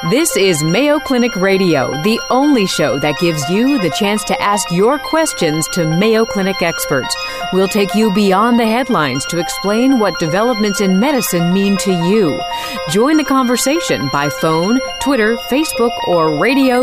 This is Mayo Clinic Radio, the only show that gives you the chance to ask your questions to Mayo Clinic experts. We'll take you beyond the headlines to explain what developments in medicine mean to you. Join the conversation by phone, Twitter, Facebook, or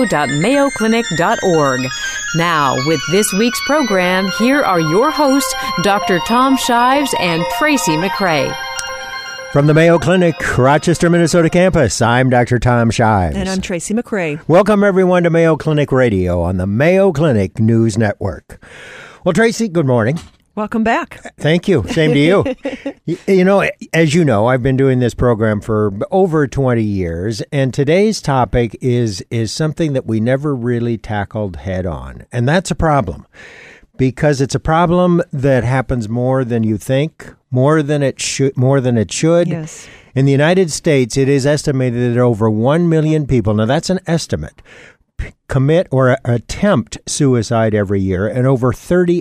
radio.mayoclinic.org. Now, with this week's program, here are your hosts, Dr. Tom Shives and Tracy McCray. From the Mayo Clinic, Rochester, Minnesota campus, I'm Dr. Tom Shives. And I'm Tracy McCray. Welcome, everyone, to Mayo Clinic Radio on the Mayo Clinic News Network. Well, Tracy, good morning. Welcome back. Thank you. Same to you. You know, as you know, I've been doing this program for over 20 years, and today's topic is something that we never really tackled head on, and that's a problem. Because it's a problem that happens more than you think, more than it should. Yes. In the United States, it is estimated that over 1 million people, now that's an estimate, commit or attempt suicide every year, and over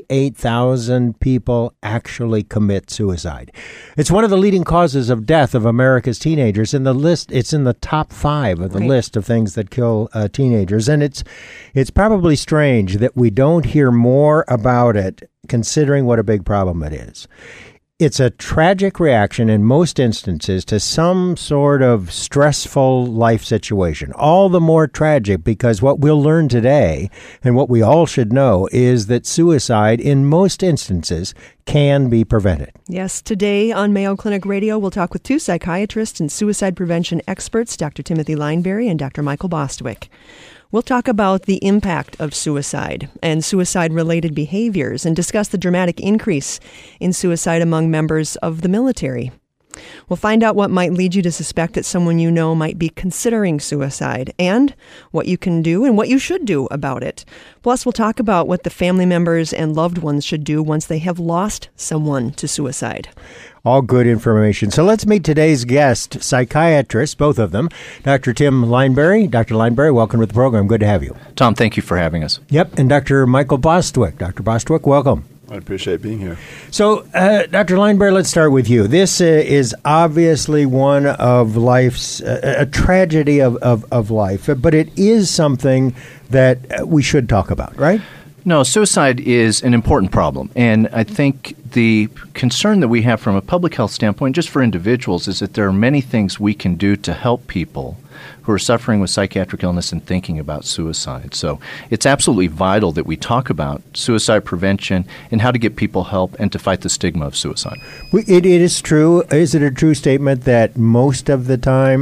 38,000 people actually commit suicide. It's one of the leading causes of death of America's teenagers. In the list, it's in the top 5 of the list of things that kill teenagers, and it's probably strange that we don't hear more about it, considering what a big problem it is. It's a tragic reaction in most instances to some sort of stressful life situation. All the more tragic because what we'll learn today, and what we all should know, is that suicide in most instances can be prevented. Yes, today on Mayo Clinic Radio, we'll talk with 2 psychiatrists and suicide prevention experts, Dr. Timothy Lineberry and Dr. Michael Bostwick. We'll talk about the impact of suicide and suicide-related behaviors and discuss the dramatic increase in suicide among members of the military. We'll find out what might lead you to suspect that someone you know might be considering suicide and what you can do and what you should do about it. Plus, we'll talk about what the family members and loved ones should do once they have lost someone to suicide. All good information. So let's meet today's guest, psychiatrists, both of them, Dr. Tim Lineberry. Dr. Lineberry, welcome to the program. Good to have you. Tom, thank you for having us. Yep, and Dr. Michael Bostwick. Dr. Bostwick, welcome. I appreciate being here. So, Dr. Lineberry, let's start with you. This is obviously one of life's, a tragedy of life, but it is something that we should talk about, right? No, suicide is an important problem, and I think the concern that we have from a public health standpoint, just for individuals, is that there are many things we can do to help people who are suffering with psychiatric illness and thinking about suicide. So it's absolutely vital that we talk about suicide prevention and how to get people help and to fight the stigma of suicide. It is true. Is it a true statement that most of the time,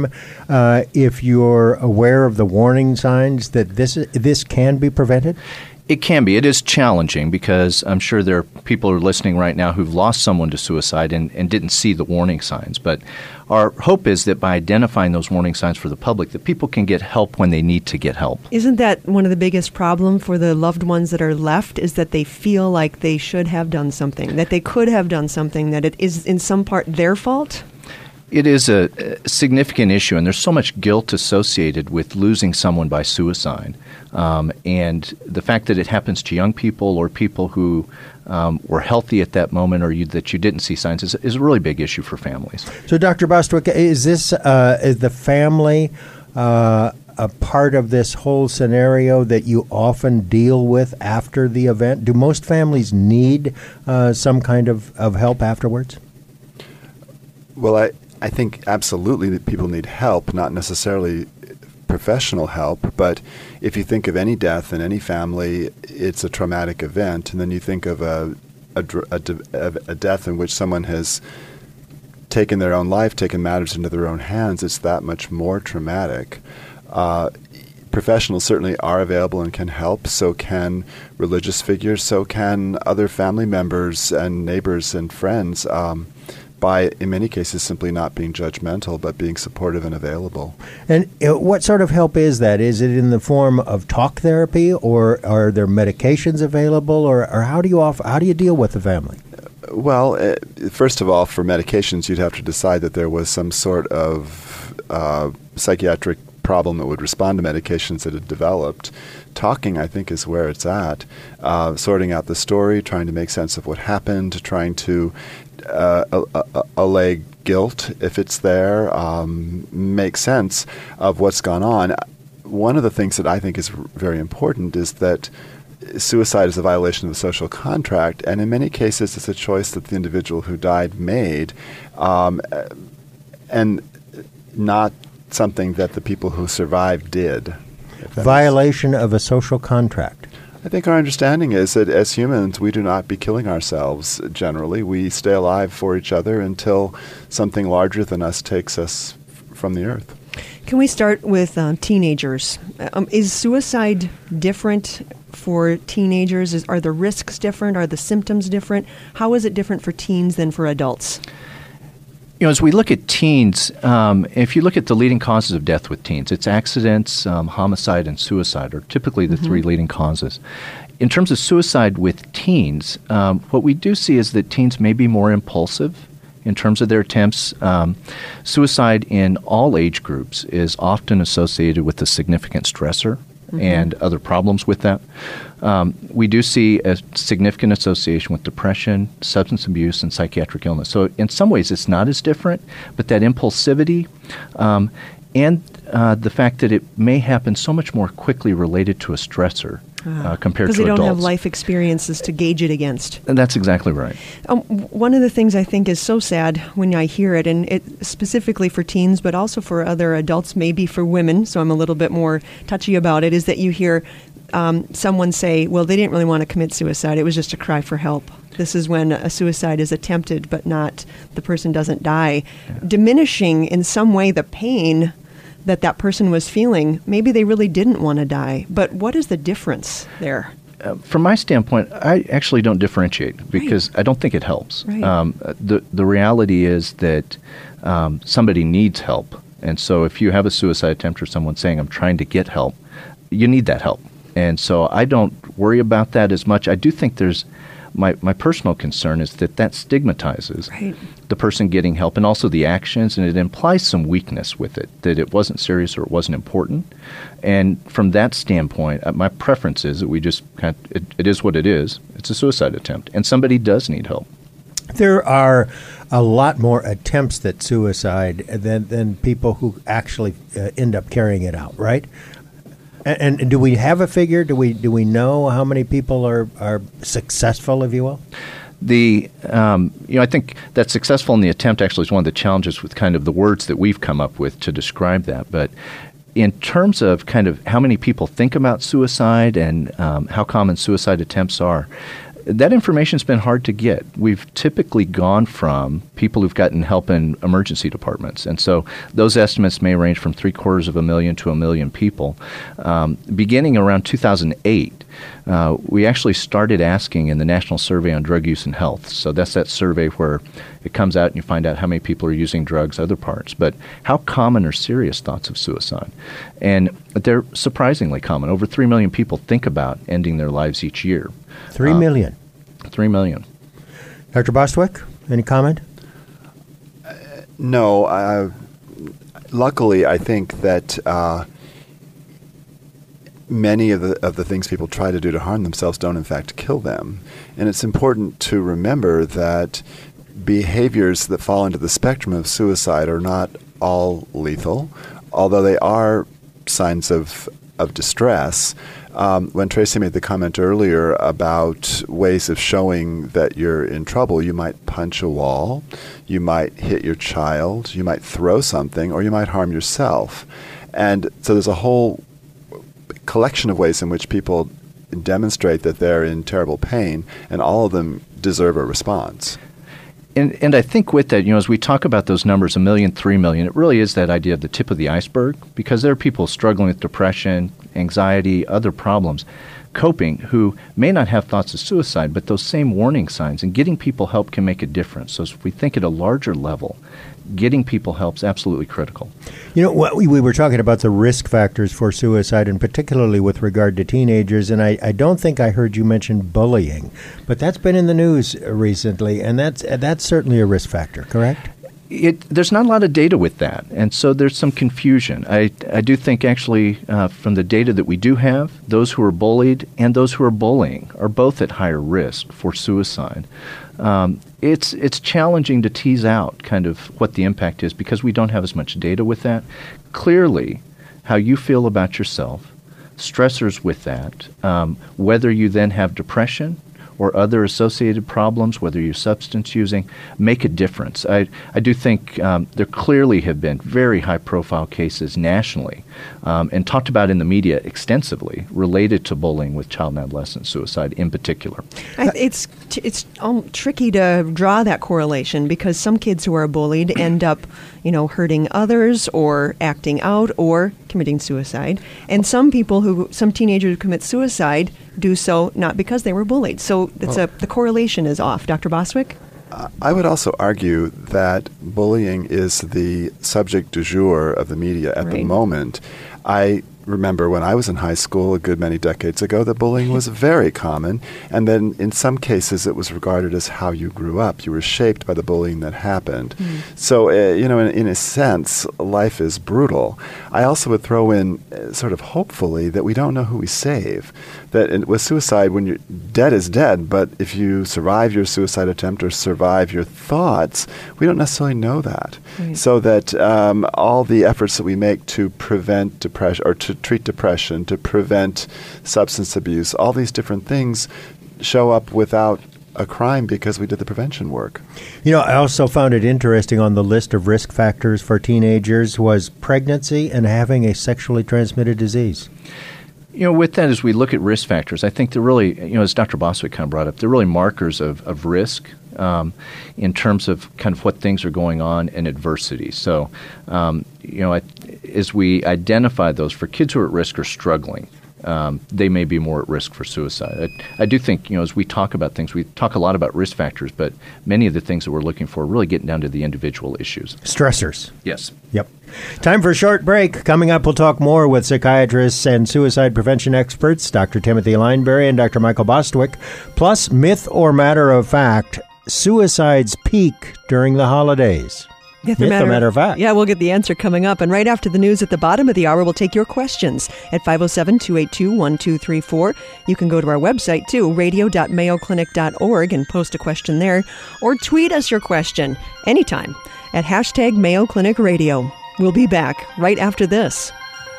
if you're aware of the warning signs, that this can be prevented? It can be. It is challenging because I'm sure there are people who are listening right now who've lost someone to suicide and didn't see the warning signs. But our hope is that by identifying those warning signs for the public, that people can get help when they need to get help. Isn't that one of the biggest problems for the loved ones that are left, is that they feel like they should have done something, that they could have done something, that it is in some part their fault? It is a significant issue, and there's so much guilt associated with losing someone by suicide. And the fact that it happens to young people or people who were healthy at that moment or that you didn't see signs is a really big issue for families. So, Dr. Bostwick, is the family a part of this whole scenario that you often deal with after the event? Do most families need some kind of help afterwards? Well, I think absolutely that people need help, not necessarily professional help, but if you think of any death in any family, it's a traumatic event, and then you think of a death in which someone has taken their own life, taken matters into their own hands, it's that much more traumatic. Professionals certainly are available and can help, so can religious figures, so can other family members and neighbors and friends, by, in many cases, simply not being judgmental, but being supportive and available. And what sort of help is that? Is it in the form of talk therapy, or are there medications available, or how do you deal with the family? Well, first of all, for medications, you'd have to decide that there was some sort of psychiatric problem that would respond to medications that had developed. Talking, I think, is where it's at. Sorting out the story, trying to make sense of what happened, trying to allay guilt, if it's there, make sense of what's gone on. One of the things that I think is very important is that suicide is a violation of the social contract, and in many cases it's a choice that the individual who died made, and not something that the people who survived did. Violation of a social contract. I think our understanding is that as humans, we do not be killing ourselves generally. We stay alive for each other until something larger than us takes us from the earth. Can we start with teenagers? Is suicide different for teenagers? Are the risks different? Are the symptoms different? How is it different for teens than for adults? As we look at teens, if you look at the leading causes of death with teens, it's accidents, homicide, and suicide are typically the three leading causes. In terms of suicide with teens, what we do see is that teens may be more impulsive in terms of their attempts. Suicide in all age groups is often associated with a significant stressor and other problems with that. We do see a significant association with depression, substance abuse, and psychiatric illness. So in some ways it's not as different, but that impulsivity and the fact that it may happen so much more quickly related to a stressor compared to adults. Because they don't have life experiences to gauge it against. And that's exactly right. One of the things I think is so sad when I hear it, and it specifically for teens, but also for other adults, maybe for women, so I'm a little bit more touchy about it, is that you hear someone say, well, they didn't really want to commit suicide. It was just a cry for help. This is when a suicide is attempted, but not the person doesn't die. Yeah. Diminishing in some way the pain that person was feeling. Maybe they really didn't want to die. But what is the difference there? From my standpoint, I actually don't differentiate because I don't think it helps. Right. The reality is that somebody needs help. And so if you have a suicide attempt or someone saying, I'm trying to get help, you need that help. And so I don't worry about that as much. I do think there's my personal concern is that stigmatizes the person getting help and also the actions, and it implies some weakness with it, that it wasn't serious or it wasn't important. And from that standpoint, my preference is that we just it is what it is. It's a suicide attempt, and somebody does need help. There are a lot more attempts at suicide than people who actually end up carrying it out, right? And do we have a figure? Do we know how many people are successful, if you will? I think that successful in the attempt actually is one of the challenges with kind of the words that we've come up with to describe that. But in terms of kind of how many people think about suicide and how common suicide attempts are, that information's been hard to get. We've typically gone from people who've gotten help in emergency departments, and so those estimates may range from 750,000 to 1 million people. Beginning around 2008, we actually started asking in the National Survey on Drug Use and Health. So that's that survey where it comes out and you find out how many people are using drugs, other parts. But how common are serious thoughts of suicide? And they're surprisingly common. Over 3 million people think about ending their lives each year. 3 million. 3 million. Dr. Bostwick, any comment? No. Luckily, I think that many of the things people try to do to harm themselves don't in fact kill them. And it's important to remember that behaviors that fall into the spectrum of suicide are not all lethal, although they are signs of distress. When Tracy made the comment earlier about ways of showing that you're in trouble, you might punch a wall, you might hit your child, you might throw something, or you might harm yourself. And so there's a whole collection of ways in which people demonstrate that they're in terrible pain, and all of them deserve a response. And I think with that, as we talk about those numbers, 1 million, 3 million, it really is that idea of the tip of the iceberg, because there are people struggling with depression, anxiety, other problems, coping, who may not have thoughts of suicide, but those same warning signs, and getting people help can make a difference. So if we think at a larger level, getting people help is absolutely critical. We were talking about the risk factors for suicide, and particularly with regard to teenagers, and I don't think I heard you mention bullying, but that's been in the news recently, and that's certainly a risk factor, correct? There's not a lot of data with that, and so there's some confusion. I do think actually from the data that we do have, those who are bullied and those who are bullying are both at higher risk for suicide. It's challenging to tease out kind of what the impact is because we don't have as much data with that. Clearly, how you feel about yourself, stressors with that, whether you then have depression or other associated problems, whether you're substance using, make a difference. I do think there clearly have been very high-profile cases nationally and talked about in the media extensively related to bullying with child and adolescent suicide in particular. It's tricky to draw that correlation because some kids who are bullied end up, hurting others or acting out or committing suicide. And some teenagers who commit suicide do so not because they were bullied. So the correlation is off. Dr. Bostwick? I would also argue that bullying is the subject du jour of the media at the moment. I remember when I was in high school a good many decades ago that bullying was very common, and then in some cases it was regarded as how you grew up. You were shaped by the bullying that happened. So, in a sense, life is brutal. I also would throw in sort of hopefully that we don't know who we save. That with suicide, when you're dead is dead, but if you survive your suicide attempt or survive your thoughts, we don't necessarily know that. Right. So that all the efforts that we make to prevent depression or to treat depression, to prevent substance abuse, all these different things show up without a crime because we did the prevention work. I also found it interesting on the list of risk factors for teenagers was pregnancy and having a sexually transmitted disease. With that, as we look at risk factors, I think they're really, as Dr. Bostwick kind of brought up, they're really markers of risk in terms of kind of what things are going on and adversity. So, as we identify those for kids who are at risk or struggling, they may be more at risk for suicide. I do think, as we talk about things, we talk a lot about risk factors, but many of the things that we're looking for are really getting down to the individual issues. Stressors. Yes. Yep. Time for a short break. Coming up, we'll talk more with psychiatrists and suicide prevention experts, Dr. Timothy Lineberry and Dr. Michael Bostwick. Plus, myth or matter of fact, suicides peak during the holidays. Myth or matter of fact. Yeah, we'll get the answer coming up. And right after the news at the bottom of the hour, we'll take your questions at 507-282-1234. You can go to our website, too, radio.mayoclinic.org, and post a question there. Or tweet us your question anytime at hashtag Mayo Clinic Radio. We'll be back right after this.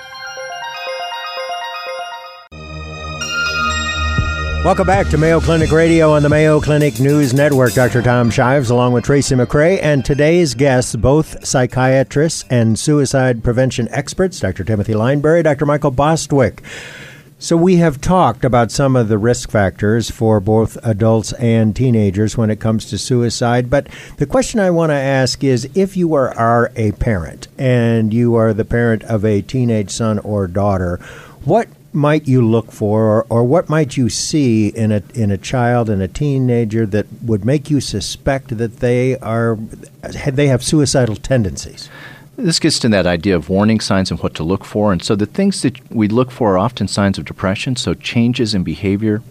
Welcome back to Mayo Clinic Radio on the Mayo Clinic News Network. Dr. Tom Shives along with Tracy McCray and today's guests, both psychiatrists and suicide prevention experts, Dr. Timothy Lineberry, Dr. Michael Bostwick. So we have talked about some of the risk factors for both adults and teenagers when it comes to suicide, but the question I want to ask is if you are a parent and you are the parent of a teenage son or daughter, what might you look for or what might you see in a child and a teenager that would make you suspect that they have suicidal tendencies? This gets to that idea of warning signs and what to look for. And so the things that we look for are often signs of depression, so changes in behavior,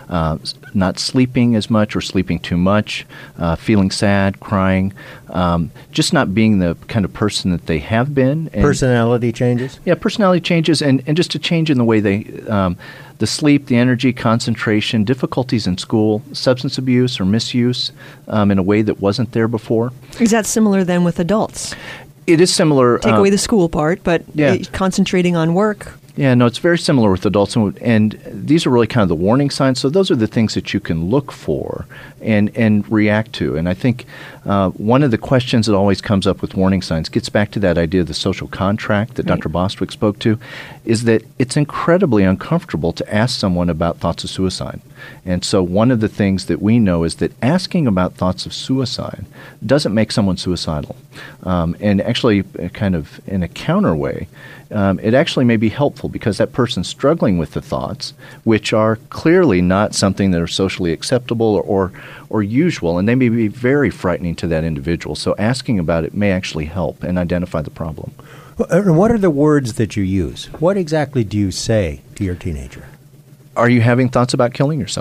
not sleeping as much or sleeping too much, feeling sad, crying, just not being the kind of person that they have been. And personality changes? Yeah, personality changes and just a change in the way they the sleep, the energy, concentration, difficulties in school, substance abuse or misuse in a way that wasn't there before. Is that similar then with adults? It is similar. Take away the school part, but concentrating on work. Yeah, no, it's very similar with adults, and these are really kind of the warning signs. So those are the things that you can look for and react to. And I think one of the questions that always comes up with warning signs gets back to that idea of the social contract that Dr. Bostwick spoke to, is that it's incredibly uncomfortable to ask someone about thoughts of suicide. And so one of the things that we know is that asking about thoughts of suicide doesn't make someone suicidal. And actually, kind of in a counter way, it actually may be helpful because that person's struggling with the thoughts, which are clearly not something that are socially acceptable or usual, and they may be very frightening to that individual. So asking about it may actually help and identify the problem. And what are the words that you use? What exactly do you say to your teenager? Are you having thoughts about killing yourself?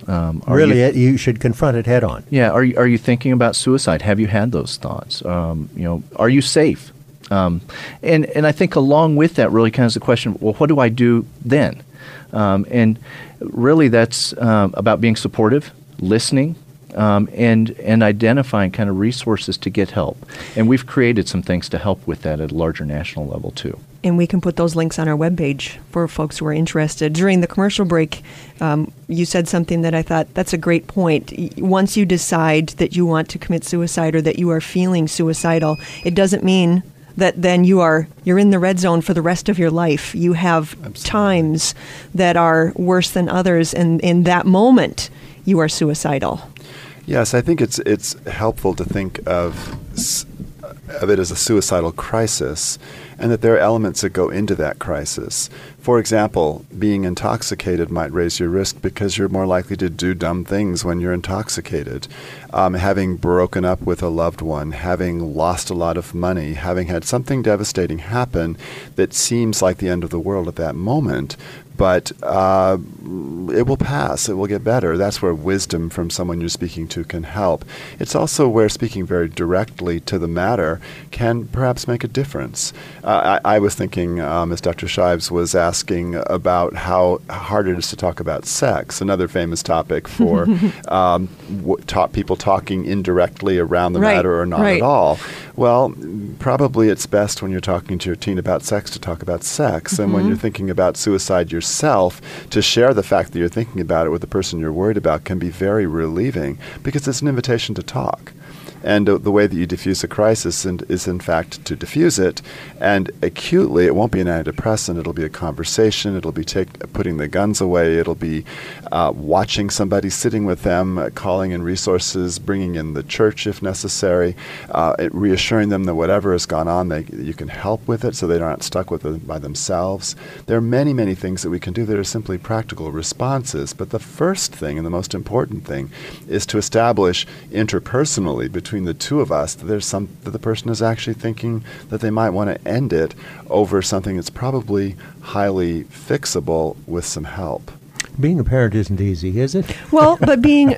You should confront it head on. Yeah. Are you thinking about suicide? Have you had those thoughts? Are you safe? And I think along with that really kind of the question, well, what do I do then? And really that's about being supportive, listening, and identifying kind of resources to get help. And we've created some things to help with that at a larger national level too. And we can put those links on our webpage for folks who are interested. During the commercial break, you said something that I thought, that's a great point. Once you decide that you want to commit suicide or that you are feeling suicidal, it doesn't mean that then you're in the red zone for the rest of your life. You have Absolutely. Times that are worse than others, and in that moment, you are suicidal. Yes, I think it's helpful to think of it as a suicidal crisis, and that there are elements that go into that crisis. For example, being intoxicated might raise your risk because you're more likely to do dumb things when you're intoxicated. Having broken up with a loved one, having lost a lot of money, having had something devastating happen that seems like the end of the world at that moment, but it will pass. It will get better. That's where wisdom from someone you're speaking to can help. It's also where speaking very directly to the matter can perhaps make a difference. I was thinking, as Dr. Shives was asking, about how hard it is to talk about sex, another famous topic for people talking indirectly around the matter or not at all. Well, probably it's best when you're talking to your teen about sex to talk about sex. And when you're thinking about suicide yourself, to share the fact that you're thinking about it with the person you're worried about can be very relieving, because it's an invitation to talk. And the way that you diffuse a crisis is, in fact, to diffuse it. And acutely, it won't be an antidepressant. It'll be a conversation. It'll be putting the guns away. It'll be watching somebody, sitting with them, calling in resources, bringing in the church if necessary, reassuring them that whatever has gone on, you can help with it so they aren't stuck with it by themselves. There are many, many things that we can do that are simply practical responses. But the first thing and the most important thing is to establish interpersonally between the two of us that that the person is actually thinking that they might want to end it over something that's probably highly fixable with some help. Being a parent isn't easy, is it? Well, but being,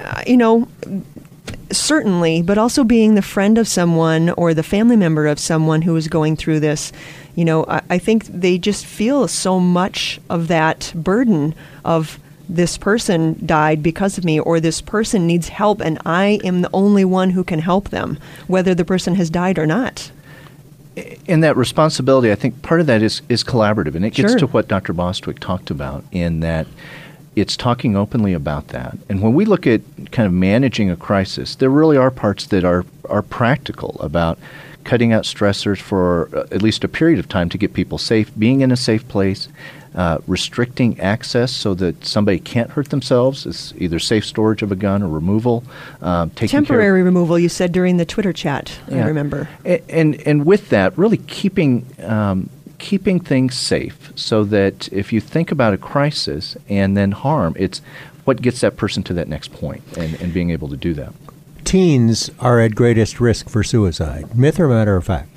certainly, but also being the friend of someone or the family member of someone who is going through this, I think they just feel so much of that burden of this person died because of me, or this person needs help and I am the only one who can help them, whether the person has died or not. And that responsibility, I think part of that is collaborative, and it gets to what Dr. Bostwick talked about, in that it's talking openly about that. And when we look at kind of managing a crisis, there really are parts that are practical about cutting out stressors for at least a period of time to get people safe, being in a safe place, restricting access so that somebody can't hurt themselves. It's either safe storage of a gun or removal. Temporary removal, you said during the Twitter chat, I remember. And with that, really keeping things safe so that if you think about a crisis and then harm, it's what gets that person to that next point and being able to do that. Teens are at greatest risk for suicide. Myth or matter of fact?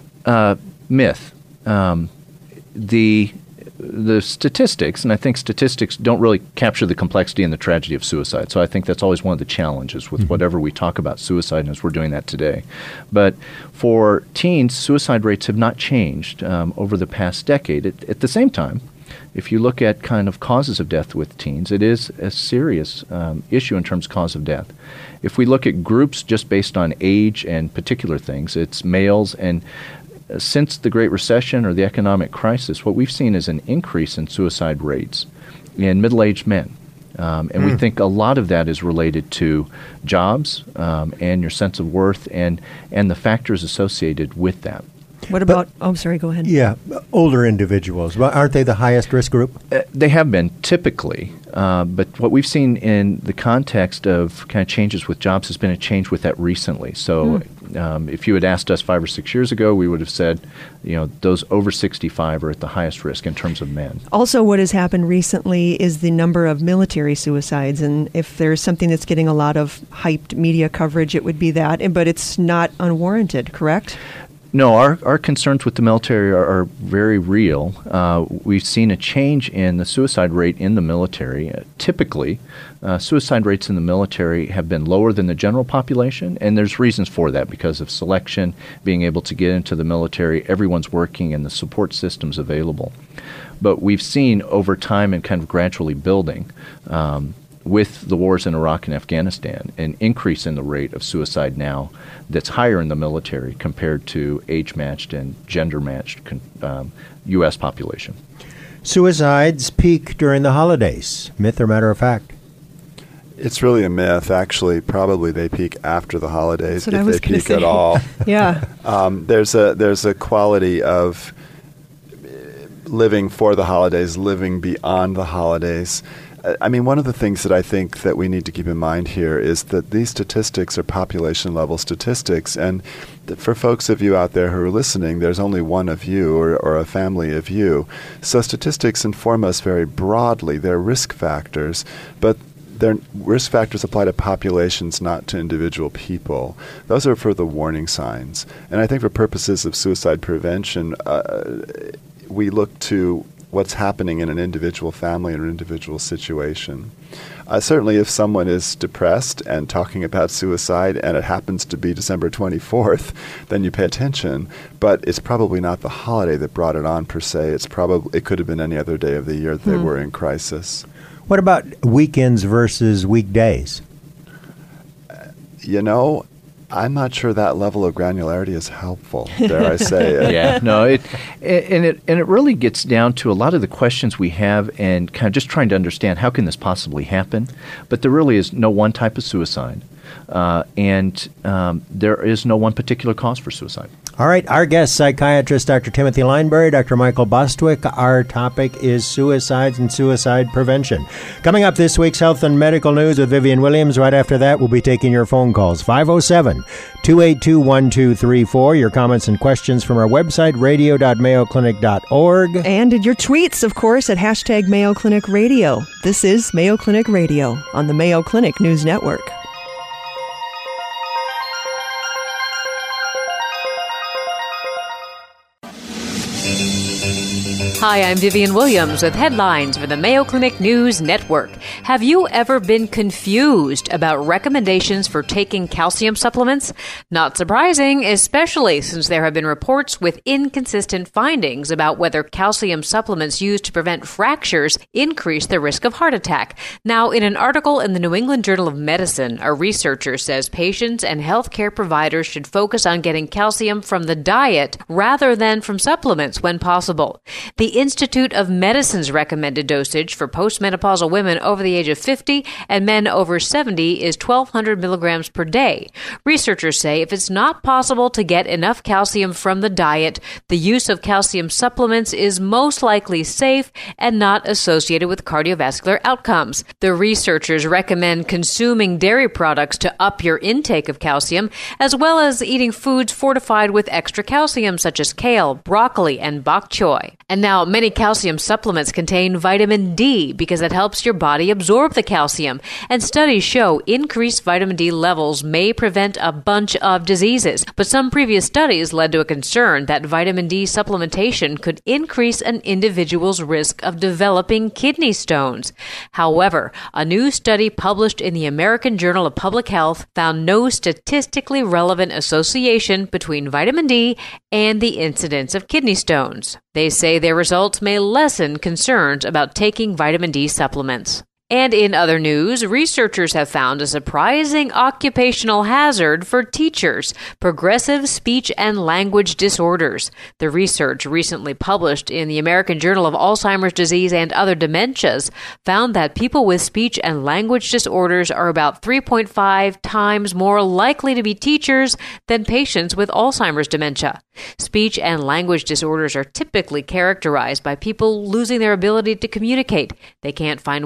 Myth. The statistics, and I think statistics don't really capture the complexity and the tragedy of suicide. So I think that's always one of the challenges with whatever we talk about suicide, as we're doing that today. But for teens, suicide rates have not changed over the past decade. At the same time, if you look at kind of causes of death with teens, it is a serious issue in terms of cause of death. If we look at groups just based on age and particular things, it's males. And since the Great Recession or the economic crisis, what we've seen is an increase in suicide rates in middle-aged men. And we think a lot of that is related to jobs and your sense of worth and the factors associated with that. What about, go ahead. Yeah, older individuals. Aren't they the highest risk group? They have been, typically. But what we've seen in the context of kind of changes with jobs has been a change with that recently. So if you had asked us 5 or 6 years ago, we would have said, those over 65 are at the highest risk in terms of men. Also, what has happened recently is the number of military suicides. And if there's something that's getting a lot of hyped media coverage, it would be that. But it's not unwarranted, correct? No, our concerns with the military are very real. We've seen a change in the suicide rate in the military. Typically, suicide rates in the military have been lower than the general population, and there's reasons for that because of selection, being able to get into the military, everyone's working, and the support systems available. But we've seen over time and kind of gradually building with the wars in Iraq and Afghanistan, an increase in the rate of suicide now that's higher in the military compared to age-matched and gender-matched U.S. population. Suicides peak during the holidays. Myth or matter of fact? It's really a myth. Actually, probably they peak after the holidays, if they peak at all. Yeah. There's a quality of living for the holidays, living beyond the holidays. I mean, one of the things that I think that we need to keep in mind here is that these statistics are population-level statistics, and for folks of you out there who are listening, there's only one of you or a family of you. So statistics inform us very broadly. They're risk factors, but their risk factors apply to populations, not to individual people. Those are for the warning signs. And I think for purposes of suicide prevention, we look to what's happening in an individual family or an individual situation. Certainly if someone is depressed and talking about suicide and it happens to be December 24th, then you pay attention. But it's probably not the holiday that brought it on per se. It could have been any other day of the year that they were in crisis. What about weekends versus weekdays? I'm not sure that level of granularity is helpful, dare I say it. Yeah, no, it really gets down to a lot of the questions we have and kind of just trying to understand how can this possibly happen. But there really is no one type of suicide, and there is no one particular cause for suicide. All right, our guest, psychiatrist Dr. Timothy Lineberry, Dr. Michael Bostwick. Our topic is suicides and suicide prevention. Coming up this week's Health and Medical News with Vivian Williams. Right after that, we'll be taking your phone calls. 507-282-1234. Your comments and questions from our website, radio.mayoclinic.org. And your tweets, of course, at hashtag Mayo Clinic Radio. This is Mayo Clinic Radio on the Mayo Clinic News Network. Hi, I'm Vivian Williams with headlines for the Mayo Clinic News Network. Have you ever been confused about recommendations for taking calcium supplements? Not surprising, especially since there have been reports with inconsistent findings about whether calcium supplements used to prevent fractures increase the risk of heart attack. Now, in an article in the New England Journal of Medicine, a researcher says patients and healthcare providers should focus on getting calcium from the diet rather than from supplements when possible. The Institute of Medicine's recommended dosage for postmenopausal women over the age of 50 and men over 70 is 1,200 milligrams per day. Researchers say if it's not possible to get enough calcium from the diet, the use of calcium supplements is most likely safe and not associated with cardiovascular outcomes. The researchers recommend consuming dairy products to up your intake of calcium, as well as eating foods fortified with extra calcium such as kale, broccoli, and bok choy. And now, many calcium supplements contain vitamin D because it helps your body absorb the calcium. And studies show increased vitamin D levels may prevent a bunch of diseases. But some previous studies led to a concern that vitamin D supplementation could increase an individual's risk of developing kidney stones. However, a new study published in the American Journal of Public Health found no statistically relevant association between vitamin D and the incidence of kidney stones. They say their results may lessen concerns about taking vitamin D supplements. And in other news, researchers have found a surprising occupational hazard for teachers: progressive speech and language disorders. The research recently published in the American Journal of Alzheimer's Disease and Other Dementias found that people with speech and language disorders are about 3.5 times more likely to be teachers than patients with Alzheimer's dementia. Speech and language disorders are typically characterized by people losing their ability to communicate. They can't find words to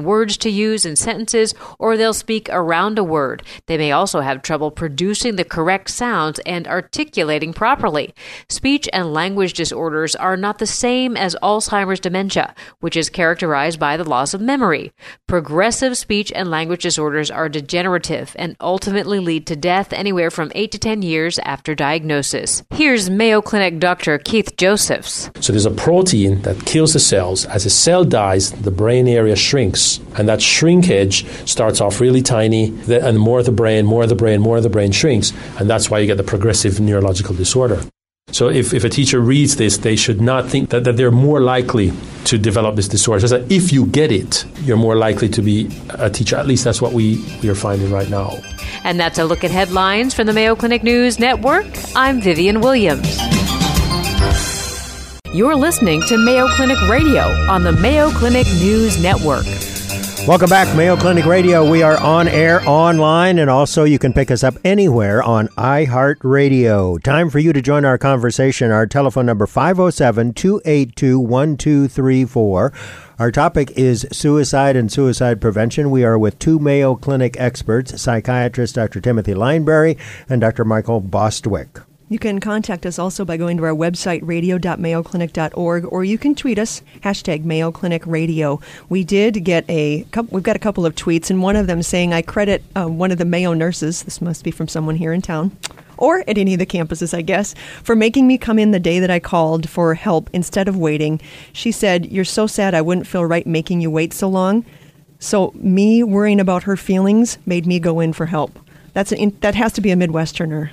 to use in sentences, or they'll speak around a word. They may also have trouble producing the correct sounds and articulating properly. Speech and language disorders are not the same as Alzheimer's dementia, which is characterized by the loss of memory. Progressive speech and language disorders are degenerative and ultimately lead to death anywhere from 8 to 10 years after diagnosis. Here's Mayo Clinic Dr. Keith Josephs. So there's a protein that kills the cells. As a cell dies, the brain area shrinks, and that shrinkage starts off really tiny, and more of the brain shrinks, and that's why you get the progressive neurological disorder. So if a teacher reads this, they should not think that they're more likely to develop this disorder. It's just that if you get it, you're more likely to be a teacher. At least that's what we are finding right now. And that's a look at headlines from the Mayo Clinic News Network. I'm Vivian Williams. You're listening to Mayo Clinic Radio on the Mayo Clinic News Network. Welcome back, Mayo Clinic Radio. We are on air, online, and also you can pick us up anywhere on iHeartRadio. Time for you to join our conversation. Our telephone number 507-282-1234. Our topic is suicide and suicide prevention. We are with two Mayo Clinic experts, psychiatrist Dr. Timothy Lineberry and Dr. Michael Bostwick. You can contact us also by going to our website, radio.mayoclinic.org, or you can tweet us, Mayo Clinic Radio. We've got a couple of tweets, and one of them saying, I credit one of the Mayo nurses, this must be from someone here in town, or at any of the campuses, I guess, for making me come in the day that I called for help instead of waiting. She said, you're so sad I wouldn't feel right making you wait so long. So me worrying about her feelings made me go in for help. That has to be a Midwesterner.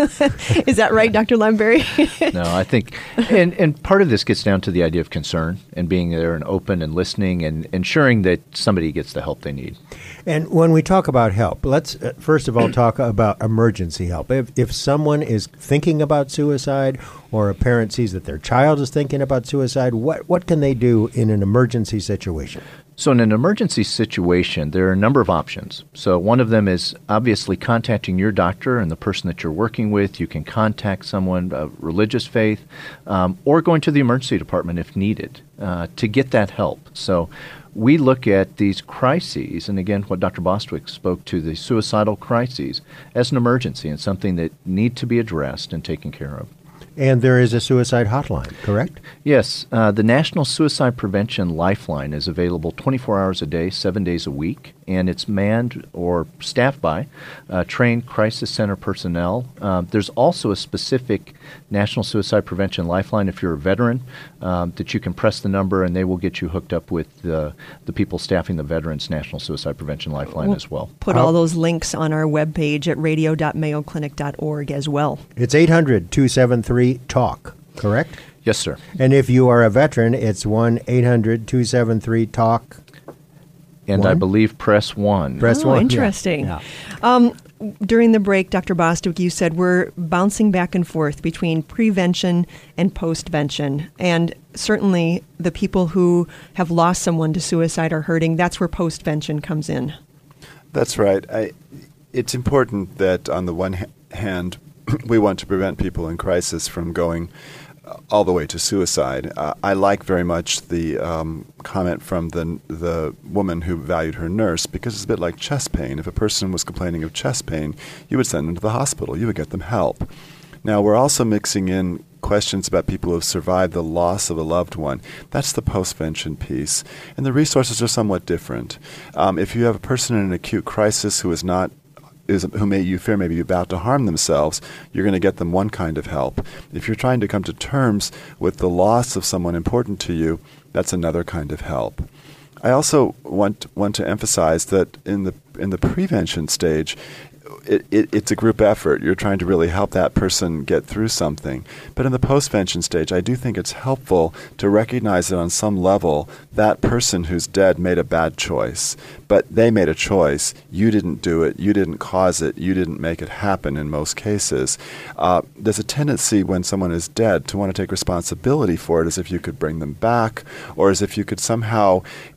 Is that right, Dr. Lineberry? No, I think, and part of this gets down to the idea of concern and being there and open and listening and ensuring that somebody gets the help they need. And when we talk about help, let's first of all talk about emergency help. If someone is thinking about suicide or a parent sees that their child is thinking about suicide, what can they do in an emergency situation? So in an emergency situation, there are a number of options. So one of them is obviously contacting your doctor and the person that you're working with. You can contact someone of religious faith or going to the emergency department if needed to get that help. So we look at these crises, and again, what Dr. Bostwick spoke to, the suicidal crises, as an emergency and something that need to be addressed and taken care of. And there is a suicide hotline, correct? Yes. The National Suicide Prevention Lifeline is available 24 hours a day, 7 days a week, and it's manned or staffed by trained crisis center personnel. There's also a specific National Suicide Prevention Lifeline if you're a veteran that you can press the number and they will get you hooked up with the people staffing the Veterans National Suicide Prevention Lifeline as well. Put all those links on our webpage at radio.mayoclinic.org as well. It's 800-273-TALK, correct? Yes, sir. And if you are a veteran, it's 1-800-273-TALK. And I believe press 1. Press 1. Interesting. Yeah. During the break, Dr. Bostwick, you said we're bouncing back and forth between prevention and postvention. And certainly the people who have lost someone to suicide are hurting. That's where postvention comes in. That's right. It's important that on the one hand, we want to prevent people in crisis from going all the way to suicide. I like very much the comment from the woman who valued her nurse, because it's a bit like chest pain. If a person was complaining of chest pain, you would send them to the hospital. You would get them help. Now, we're also mixing in questions about people who have survived the loss of a loved one. That's the postvention piece. And the resources are somewhat different. If you have a person in an acute crisis who you fear may be about to harm themselves, you're going to get them one kind of help. If you're trying to come to terms with the loss of someone important to you, that's another kind of help. I also want to emphasize that in the prevention stage, it's a group effort. You're trying to really help that person get through something. But in the postvention stage, I do think it's helpful to recognize that on some level, that person who's dead made a bad choice. But they made a choice. You didn't do it. You didn't cause it. You didn't make it happen in most cases. There's a tendency when someone is dead to want to take responsibility for it, as if you could bring them back, or as if you could somehow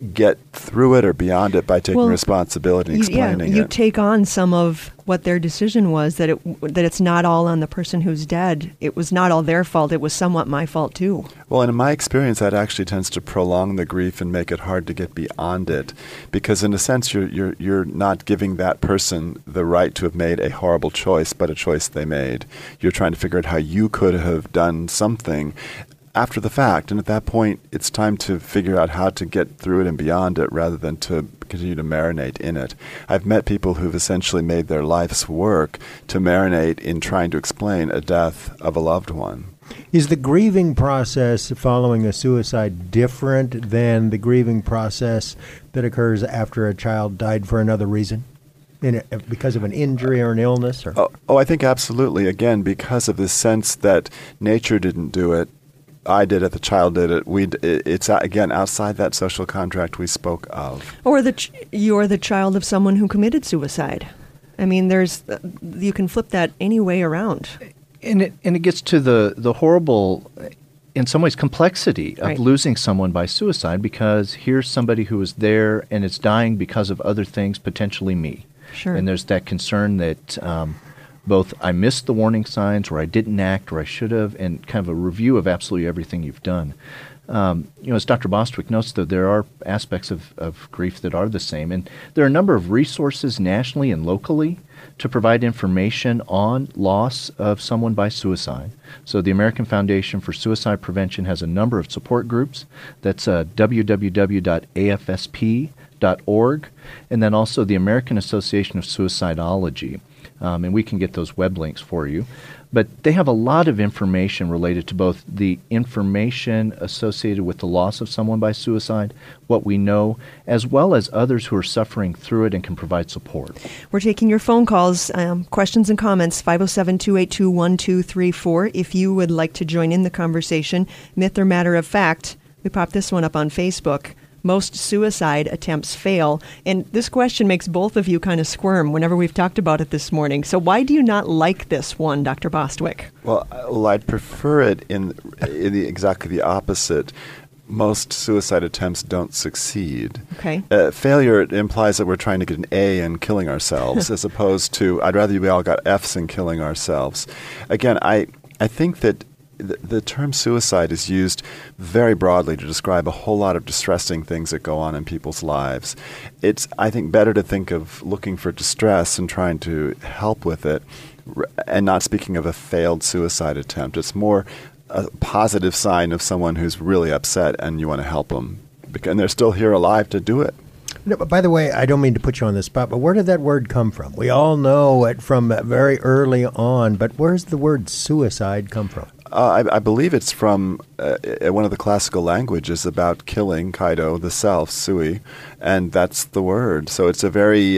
get through it or beyond it by taking responsibility and explaining it. You take on some of what their decision was, that it's not all on the person who's dead. It was not all their fault. It was somewhat my fault too. Well, and in my experience, that actually tends to prolong the grief and make it hard to get beyond it, because in a sense, you're not giving that person the right to have made a horrible choice, but a choice they made. You're trying to figure out how you could have done something after the fact, and at that point, it's time to figure out how to get through it and beyond it rather than to continue to marinate in it. I've met people who've essentially made their life's work to marinate in trying to explain a death of a loved one. Is the grieving process following a suicide different than the grieving process that occurs after a child died for another reason? Because of an injury or an illness? Or? Oh, I think absolutely. Again, because of the sense that nature didn't do it, I did it, the child did it. It's, again, outside that social contract we spoke of. Or you're the child of someone who committed suicide. I mean, you can flip that any way around. And it gets to the horrible, in some ways, complexity of losing someone by suicide, because here's somebody who was there and is dying because of other things, potentially me. Sure. And there's that concern that both I missed the warning signs, or I didn't act, or I should have, and kind of a review of absolutely everything you've done. As Dr. Bostwick notes, though, there are aspects of grief that are the same. And there are a number of resources nationally and locally to provide information on loss of someone by suicide. So the American Foundation for Suicide Prevention has a number of support groups. That's www.afsp.org, and then also the American Association of Suicidology. And we can get those web links for you. But they have a lot of information related to both the information associated with the loss of someone by suicide, what we know, as well as others who are suffering through it and can provide support. We're taking your phone calls, questions and comments, 507-282-1234. If you would like to join in the conversation, myth or matter of fact, we popped this one up on Facebook. Most suicide attempts fail. And this question makes both of you kind of squirm whenever we've talked about it this morning. So why do you not like this one, Dr. Bostwick? Well, I'd prefer it in exactly the opposite. Most suicide attempts don't succeed. Okay. Failure implies that we're trying to get an A and killing ourselves, as opposed to, I'd rather we all got Fs and killing ourselves. Again, I think that the term suicide is used very broadly to describe a whole lot of distressing things that go on in people's lives. It's, I think, better to think of looking for distress and trying to help with it, and not speaking of a failed suicide attempt. It's more a positive sign of someone who's really upset and you want to help them, and they're still here alive to do it. No, but by the way, I don't mean to put you on the spot, but where did that word come from? We all know it from very early on, but where's the word suicide come from? I believe it's from one of the classical languages about killing, kaido, the self, sui, and that's the word. So it's a very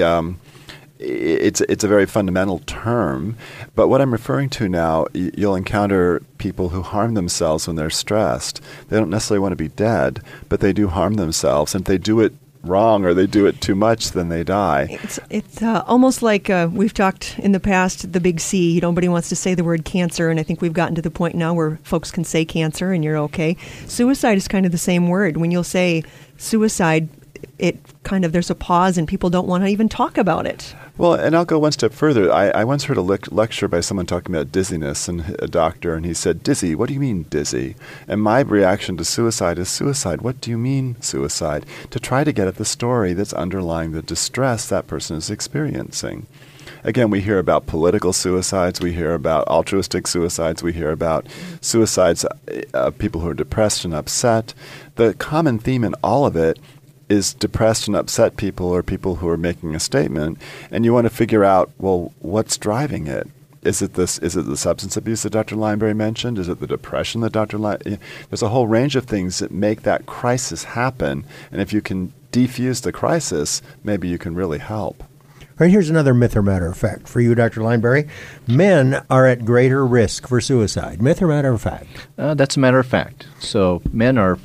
it's a very fundamental term. But what I'm referring to now, you'll encounter people who harm themselves when they're stressed. They don't necessarily want to be dead, but they do harm themselves, and if they do it wrong or they do it too much, then they die. It's almost like we've talked in the past, the big C. Nobody wants to say the word cancer, and I think we've gotten to the point now where folks can say cancer and you're okay. Suicide is kind of the same word. When you'll say suicide, it kind of, there's a pause and people don't want to even talk about it. Well, and I'll go one step further. I once heard a lecture by someone talking about dizziness, and a doctor, and he said, "Dizzy, what do you mean dizzy?" And my reaction to suicide is suicide. What do you mean suicide? To try to get at the story that's underlying the distress that person is experiencing. Again, we hear about political suicides, we hear about altruistic suicides, we hear about suicides of people who are depressed and upset. The common theme in all of it is depressed and upset people, or people who are making a statement, and you want to figure out, well, what's driving it? Is it the substance abuse that Dr. Lineberry mentioned? Is it the depression that There's a whole range of things that make that crisis happen, and if you can defuse the crisis, maybe you can really help. All right, here's another myth or matter of fact for you, Dr. Lineberry. Men are at greater risk for suicide. Myth or matter of fact? That's a matter of fact. So men are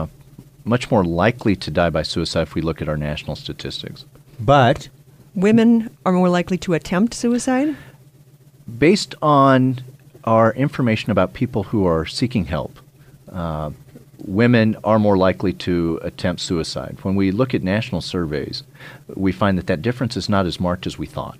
much more likely to die by suicide if we look at our national statistics. But women are more likely to attempt suicide? Based on our information about people who are seeking help, women are more likely to attempt suicide. When we look at national surveys, we find that difference is not as marked as we thought.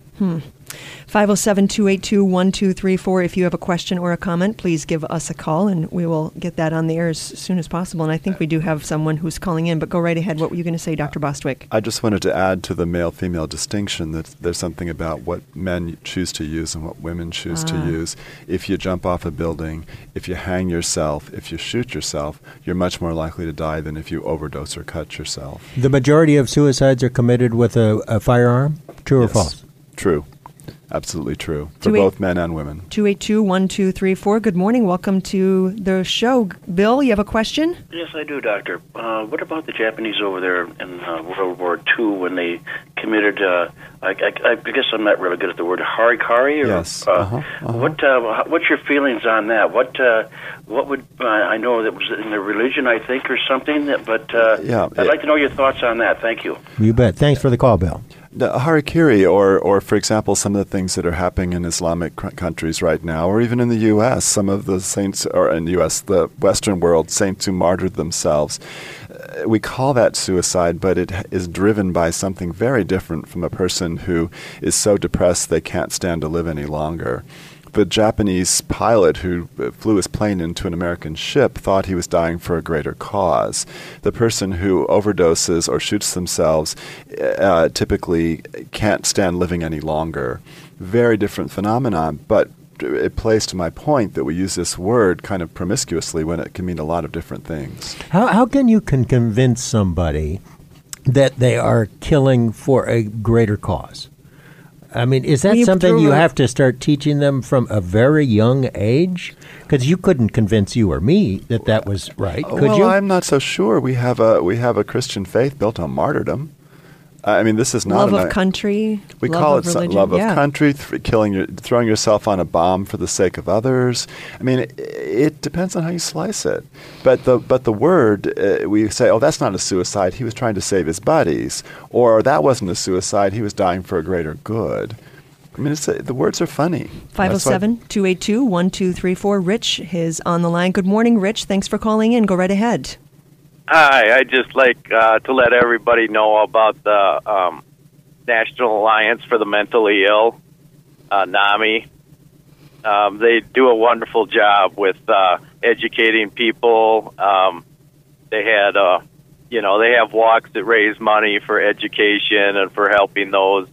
507-282-1234. If you have a question or a comment, please give us a call, and we will get that on the air as soon as possible. And I think we do have someone who's calling in, but go right ahead. What were you going to say, Dr. Bostwick? I just wanted to add to the male-female distinction that there's something about what men choose to use and what women choose to use. If you jump off a building, if you hang yourself, if you shoot yourself, you're much more likely to die than if you overdose or cut yourself. The majority of suicides are committed with a firearm? True or false? True. Absolutely true. For both men and women. 282-1234. Good morning. Welcome to the show. Bill, you have a question? Yes, I do, Doctor. What about the Japanese over there in World War II when they committed, I guess I'm not really good at the word, harikari? Or, yes. What's your feelings on that? What would, I know that was in their religion, I think, or something, but I'd like to know your thoughts on that. Thank you. You bet. Thanks for the call, Bill. The harikiri, or for example, some of the things that are happening in Islamic countries right now, or even in the U.S., some of the saints, or in the U.S., the Western world, saints who martyred themselves. We call that suicide, but it is driven by something very different from a person who is so depressed they can't stand to live any longer. The Japanese pilot who flew his plane into an American ship thought he was dying for a greater cause. The person who overdoses or shoots themselves typically can't stand living any longer. Very different phenomenon, but it plays to my point that we use this word kind of promiscuously when it can mean a lot of different things. How can you convince somebody that they are killing for a greater cause? I mean, is that something you have to start teaching them from a very young age? Because you couldn't convince you or me that was right, could you? Well, I'm not so sure. We have a Christian faith built on martyrdom. I mean, this is not love of country. We call it religion. Love of country, throwing yourself on a bomb for the sake of others. I mean, it depends on how you slice it. But the word, we say, oh, that's not a suicide. He was trying to save his buddies. Or that wasn't a suicide. He was dying for a greater good. I mean, the words are funny. 507-282-1234. Rich is on the line. Good morning, Rich. Thanks for calling in. Go right ahead. Hi, I'd just like to let everybody know about the National Alliance for the Mentally Ill, NAMI. They do a wonderful job with educating people. They had, they have walks that raise money for education and for helping those,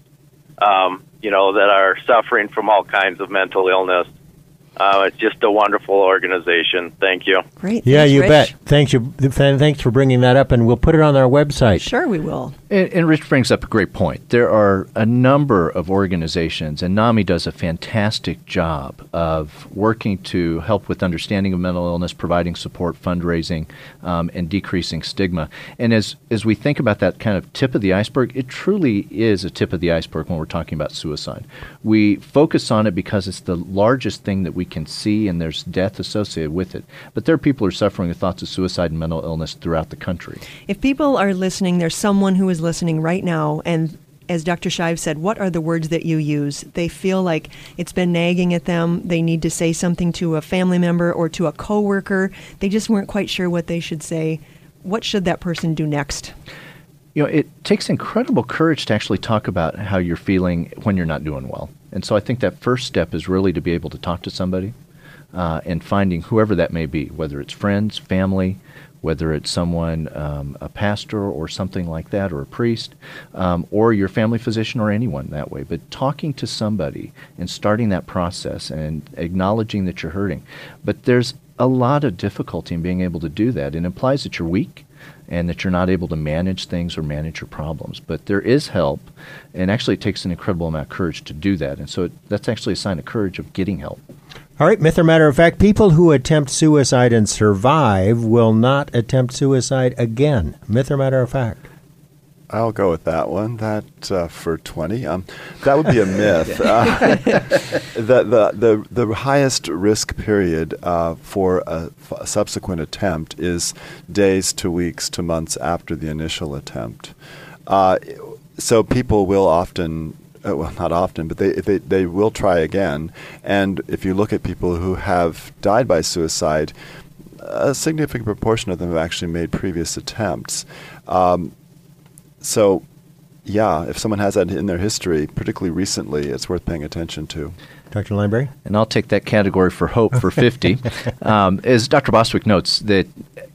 that are suffering from all kinds of mental illness. It's just a wonderful organization. Thank you. Great. Yeah, thanks, you Rich. bet. Thanks for bringing that up, and we'll put it on our website. Sure, we will. And Rich brings up a great point. There are a number of organizations, and NAMI does a fantastic job of working to help with understanding of mental illness, providing support, fundraising, and decreasing stigma. And as we think about that kind of tip of the iceberg, it truly is a tip of the iceberg when we're talking about suicide. We focus on it because it's the largest thing that we can see, and there's death associated with it. But there are people who are suffering with thoughts of suicide and mental illness throughout the country. If people are listening, there's someone who is listening right now, and as Dr. Shive said, what are the words that you use? They feel like it's been nagging at them. They need to say something to a family member or to a coworker. They just weren't quite sure what they should say. What should that person do next? It takes incredible courage to actually talk about how you're feeling when you're not doing well. And so I think that first step is really to be able to talk to somebody and finding whoever that may be, whether it's friends, family, whether it's someone, a pastor or something like that, or a priest, or your family physician or anyone that way. But talking to somebody and starting that process and acknowledging that you're hurting. But there's a lot of difficulty in being able to do that. It implies that you're weak and that you're not able to manage things or manage your problems. But there is help, and actually it takes an incredible amount of courage to do that. And so that's actually a sign of courage of getting help. All right, myth or matter of fact, people who attempt suicide and survive will not attempt suicide again. Myth or matter of fact? I'll go with that one. That for 20, that would be a myth. The highest risk period for a subsequent attempt is days to weeks to months after the initial attempt. So people will often. Well, not often, but they will try again. And if you look at people who have died by suicide, a significant proportion of them have actually made previous attempts. So, yeah, if someone has that in their history, particularly recently, it's worth paying attention to. Dr. Lineberry? And I'll take that category for hope for 50. As Dr. Bostwick notes, that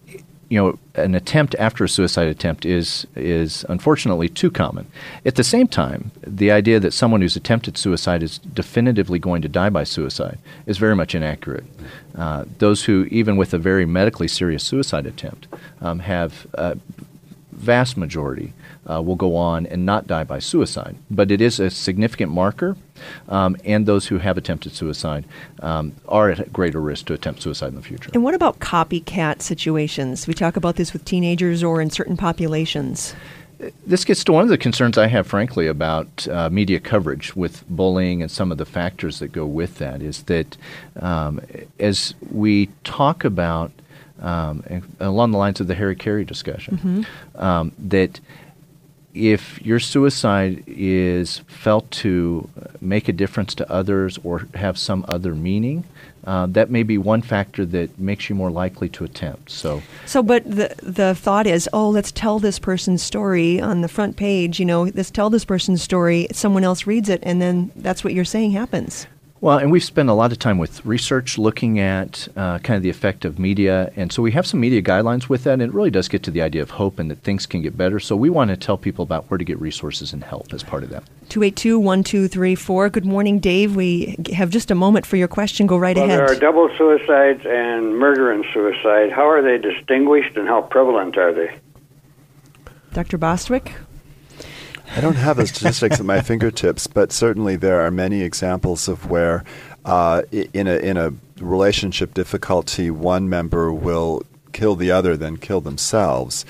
an attempt after a suicide attempt is unfortunately too common. At the same time, the idea that someone who's attempted suicide is definitively going to die by suicide is very much inaccurate. Those who, even with a very medically serious suicide attempt, have a vast majority will go on and not die by suicide. But it is a significant marker, and those who have attempted suicide are at greater risk to attempt suicide in the future. And what about copycat situations? We talk about this with teenagers or in certain populations. This gets to one of the concerns I have, frankly, about media coverage with bullying and some of the factors that go with that, is that as we talk about, along the lines of the Harry Carey discussion, that if your suicide is felt to make a difference to others or have some other meaning, that may be one factor that makes you more likely to attempt. So, but the thought is, let's tell this person's story on the front page. Let's tell this person's story. Someone else reads it, and then that's what you're saying happens. Well, and we've spent a lot of time with research looking at kind of the effect of media, and so we have some media guidelines with that, and it really does get to the idea of hope and that things can get better. So we want to tell people about where to get resources and help as part of that. 282-1234. Good morning, Dave. We have just a moment for your question. Go right ahead. There are double suicides and murder and suicide. How are they distinguished, and how prevalent are they? Dr. Bostwick? I don't have the statistics at my fingertips, but certainly there are many examples of where in a relationship difficulty, one member will kill the other, then kill themselves.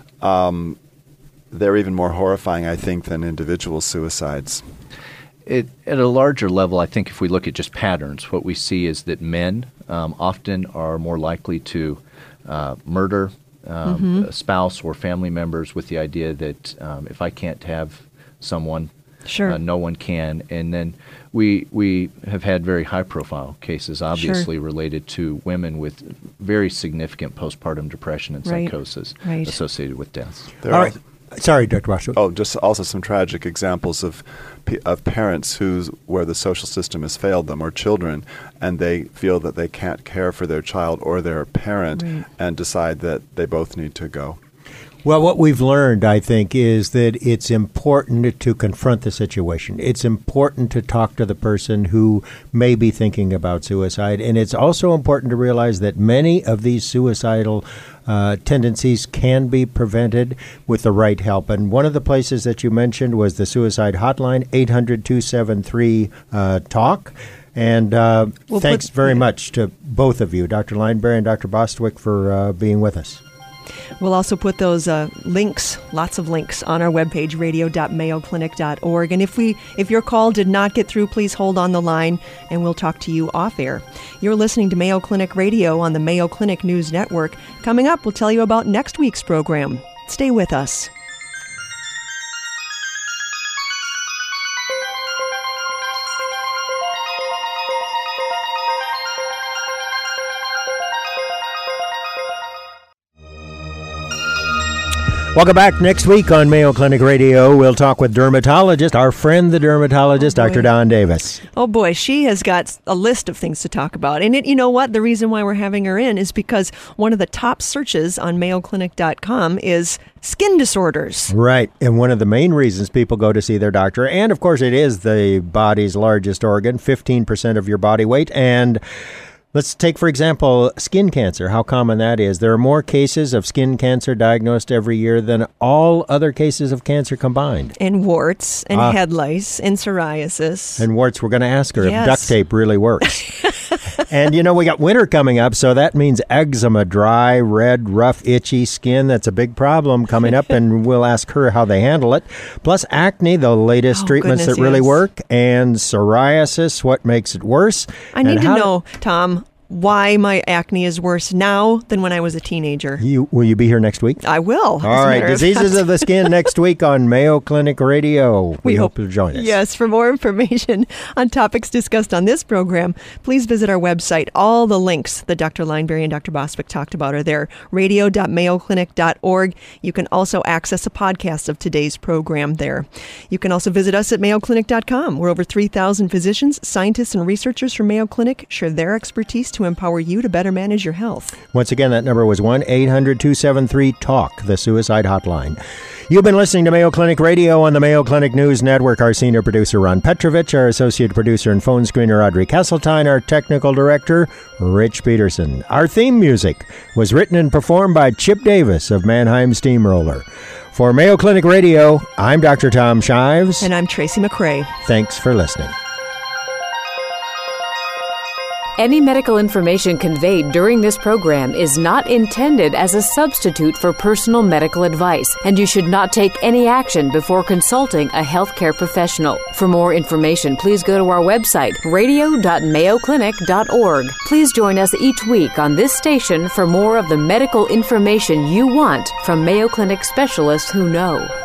They're even more horrifying, I think, than individual suicides. At a larger level, I think if we look at just patterns, what we see is that men often are more likely to murder a spouse or family members with the idea that if I can't have someone, no one can. And then we have had very high-profile cases, obviously, related to women with very significant postpartum depression and psychosis associated with deaths. Sorry, Dr. Bostwick. Just also some tragic examples of parents where the social system has failed them, or children, and they feel that they can't care for their child or their parent and decide that they both need to go. Well, what we've learned, I think, is that it's important to confront the situation. It's important to talk to the person who may be thinking about suicide. And it's also important to realize that many of these suicidal tendencies can be prevented with the right help. And one of the places that you mentioned was the suicide hotline, 800-273-TALK. And thanks very much to both of you, Dr. Lineberry and Dr. Bostwick, for being with us. We'll also put those links, lots of links, on our webpage, radio.mayoclinic.org. And if your call did not get through, please hold on the line, and we'll talk to you off air. You're listening to Mayo Clinic Radio on the Mayo Clinic News Network. Coming up, we'll tell you about next week's program. Stay with us. Welcome back. Next week on Mayo Clinic Radio, we'll talk with dermatologist, our friend the dermatologist, Dr. Dawn Davis. Oh boy, she has got a list of things to talk about. And you know what? The reason why we're having her in is because one of the top searches on mayoclinic.com is skin disorders. Right. And one of the main reasons people go to see their doctor, and of course it is the body's largest organ, 15% of your body weight, and let's take, for example, skin cancer, how common that is. There are more cases of skin cancer diagnosed every year than all other cases of cancer combined. And warts, and head lice, and psoriasis. And warts, we're going to ask her if duct tape really works. And, we got winter coming up, so that means eczema, dry, red, rough, itchy skin. That's a big problem coming up, and we'll ask her how they handle it. Plus acne, the latest treatments that really work, and psoriasis, what makes it worse. I need to know, Tom, why my acne is worse now than when I was a teenager. Will you be here next week? I will. All right. Diseases of the Skin next week on Mayo Clinic Radio. We hope you'll join us. Yes. For more information on topics discussed on this program, please visit our website. All the links that Dr. Lineberry and Dr. Bostwick talked about are there. radio.mayoclinic.org. You can also access a podcast of today's program there. You can also visit us at mayoclinic.com, where over 3,000 physicians, scientists, and researchers from Mayo Clinic share their expertise to empower you to better manage your health. Once again, that number was 1-800-273-TALK, the suicide hotline. You've been listening to Mayo Clinic Radio on the Mayo Clinic News Network. Our senior producer, Ron Petrovich, our associate producer and phone screener, Audrey Kesseltine, our technical director, Rich Peterson. Our theme music was written and performed by Chip Davis of Mannheim Steamroller. For Mayo Clinic Radio, I'm Dr. Tom Shives. And I'm Tracy McCray. Thanks for listening. Any medical information conveyed during this program is not intended as a substitute for personal medical advice, and you should not take any action before consulting a healthcare professional. For more information, please go to our website, radio.mayoclinic.org. Please join us each week on this station for more of the medical information you want from Mayo Clinic specialists who know.